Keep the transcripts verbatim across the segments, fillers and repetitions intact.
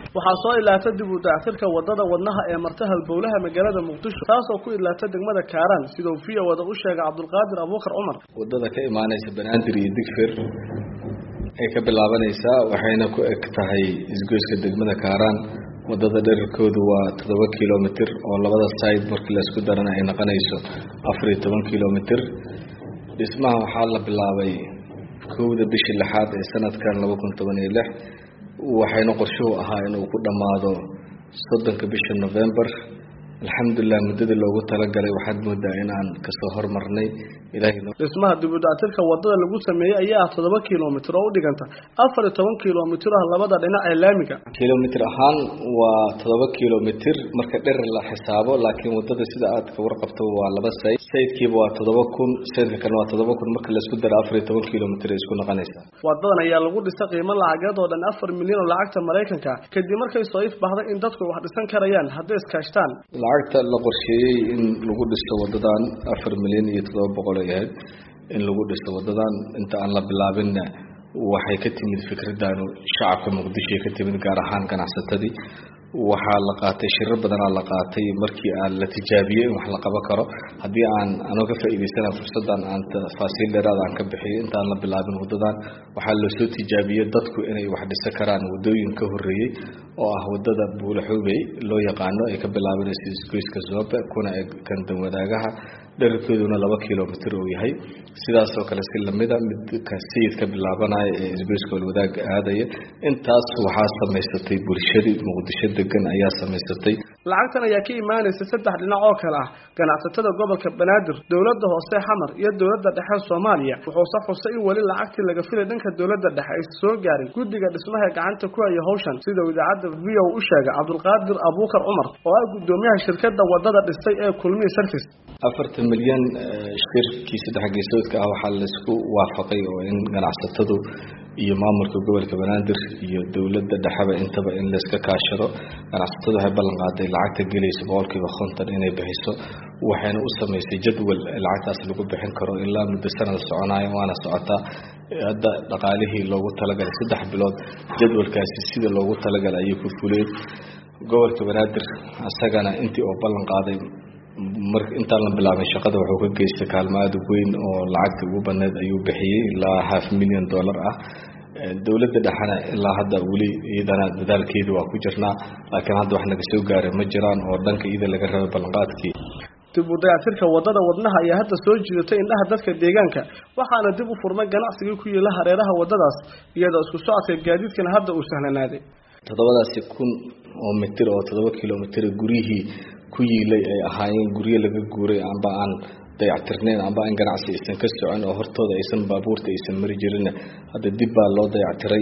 waxaa soo ilaatay dib u dayactirka wadada wadnaha ee martaha halbowlaha magaalada Muqdisho taasoo ku ilaatay degmada Kaaraan sida uu fiyo wada u sheegay Cabdulqaadir Abuukar Umar wadada ka imaanaysa Banaadir iyo Digfir ay ka bilaabanaysa waxayna ku eg tahay isgoyska degmada Kaaraan wadada dhererkoodu waa toddoba kiiloomitir oo labada side markii la isku darana ay noqonayso afar iyo toban kiiloomitir dhismaha waxaa la bilaabay kowda bishii lixaad ee sanadkan laba kun toban iyo lix waxayna qorshuhu ahaa inuu ku dhamaado soddonka bisha November alxamdulillah muddada loogu talagalay waxaad moodaa in aan ka soo hormarnay ilaahay dhismaha dib u dayactirka wadada lagu sameeyay ayaa toddoba kiiloomitir oo u dhiganta afar iyo toban kiiloomitir ah labada dhinac ee laamiga kiiloomitir ahaan waa toddoba kiiloomitir marka dherer la xisaabo laakiin wadada sida aad ka warqabto waa laba sayid sayidkiiba waa toddoba kun sayidka kale waa toddoba kun marka la isku daro afar iyo toban kiiloomitir isku noqonaysa wadadan ayaa lagu dhisay qiimo lacageed oo dhan afar milyan oo lacagta Mareykanka kadib markay soo ifbaxday in dadku wax dhisan karayaan haddii iskaashtaan lacagta la qorsheeyay in lagu dhiso wadadan afar milyan iyo toddoba boqol ah in lagu dhiso wadadan inta aan la bilaabin waxay ka timid fikradan shacabka Muqdisho ka timid gaar ahaan ganacsatadii waxa la qaatay shirar badan la qaatay markii aan la tijaabiyay wax la qaban karo hadii aan anaga faa'iideysana fursadan aan tafaasiil dheeraad aan ka bixiyay inta aan la bilaabin wadadan waxa la soo tijaabiyay dadku inay wax dhisan karaan wadooyin ka horeeyay oo ah wadada Buulaxubey loo yaqaano ay ka bilaabanayso isgoyska Zobe kuna kan wadaagaha dhererkeeduna laba kiiloomitir oo yahay sidaas oo kale si lamida mid ka sayid ka bilaabanaya ee isgoyska wadaaga aadaya intaas waxa sameysatay bulshada Muqdisho degan ayaa sameysatay lacagtan ayaa ka imaanaysa saddex dhinac oo kala ah ganacsatada gobolka Banaadir dawladda hoose Xamar iyo dawladda dhexe Soomaaliya wuxuu sax xusay in wali lacagtii laga filay dhanka dawladda dhexe ay soo gaaray guddiga dhismaha gacanta ku haya hawshan sida idaacadda V O u sheegay Cabdulqaadir Abuukar Umar oo ah gudoomiyaha shirkadda wadada dhistay ee Kulmiye Service afartan milyan shirkii saddex geesoodka ah waxa la isku waafaqay oo in ganacsatadu iyo maamulka gobolka Banaadir iyo dawladda dhaxaba intaba in la iska kaashado ganacsatadu waxay ballan qaaday lacagta gelaysa boqolkiiba konton inay bixiso waxayna u sameysay jadwal lacagtaas lagu bixin karo ilaa muddo sanad soconayo waana socotaa hadda dhaqaalihii loogu talagalay saddex bilood jadwalkaasi sida loogu talagalay ayuu ku fulay gobolka Banaadir asagana intii oo ballan qaaday marka inta la bilaabay shaqada wuxuu ka geystay kaalmaad weyn oo lacagta ugu baneed ayuu bixiyay ilaa half million dollar ah dawladda dhaxana ilaa hadda wali iyadana dadaalkeedu waa ku jirnaa laakiin hadda wax naga soo gaaray ma jiraan oo dhanka iyada laga rabay ballanqaadkii dib u dayactirka wadada wadnaha ayaa hadda soo jiidatay indhaha dadka deegaanka waxaana dib u furmay ganacsiga ku yeela hareeraha wadadaas iyadoo isku socodka gaadiidkana hadda uu sahlanaaday toddobadaasi kun oo mitir oo toddoba kiiloomitir guriyihii ku yiilay ay ahaayeen guriye laga guuray amba aan dayactirneen amba aan ganacsi aysan ka socon oo hortooda aysan baabuurta aysan mari jirin hadda dib baa loo dayactiray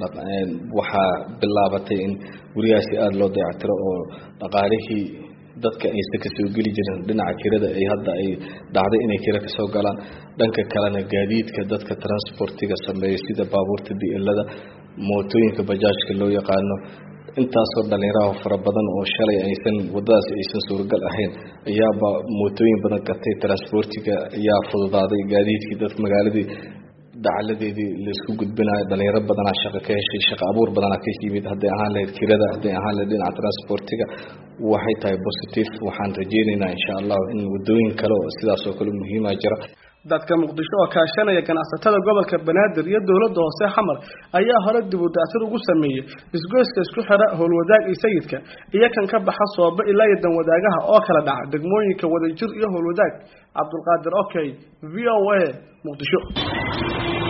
waxa bilaabatay in guriyaasi aad loo dayactiro oo dhaqaalihii dadka aysan ka soo gali jirin dhinaca kirada ay hadda ay dhacday inay kira ka soo galaan dhanka kalena gaadiidka dadka transportiga sameeyo sida baabuurta diilada mootooyinka bajaajka loo yaqaano intaasoo dhalinyaro fara badan oo shalay aysan wadadaas aysan suuragal ahayn ayaaba mootooyin badan gatay transportiga ayaa fududaaday gaadiidkii dadka magaaladii dacaladeedii la isku gudbinayo dhalinyaro badan shaqo ka heshay shaqo abuur badan ka yimid haday ahaan leed kirada haday ahaan leed dhinaca transportiga waxay tahay positive waxaan rajeynaynaa insha Allah in wadooyin kale oo sidaas oo kale muhiim ah jira dadka Muqdisho oo kaashanaya ganacsatada gobolka Banaadir iyo dawladda hoose Xamar ayaa hore dib u dayactir ugu sameeyay isgoyska isku xira howlwadaag iyo sayidka iyo kan ka baxa Soobe ilaa iyo dan wadaagaha oo kala dhaca degmooyinka Wadajir iyo howlwadaag Cabdulqaadir Okay V O A Muqdisho.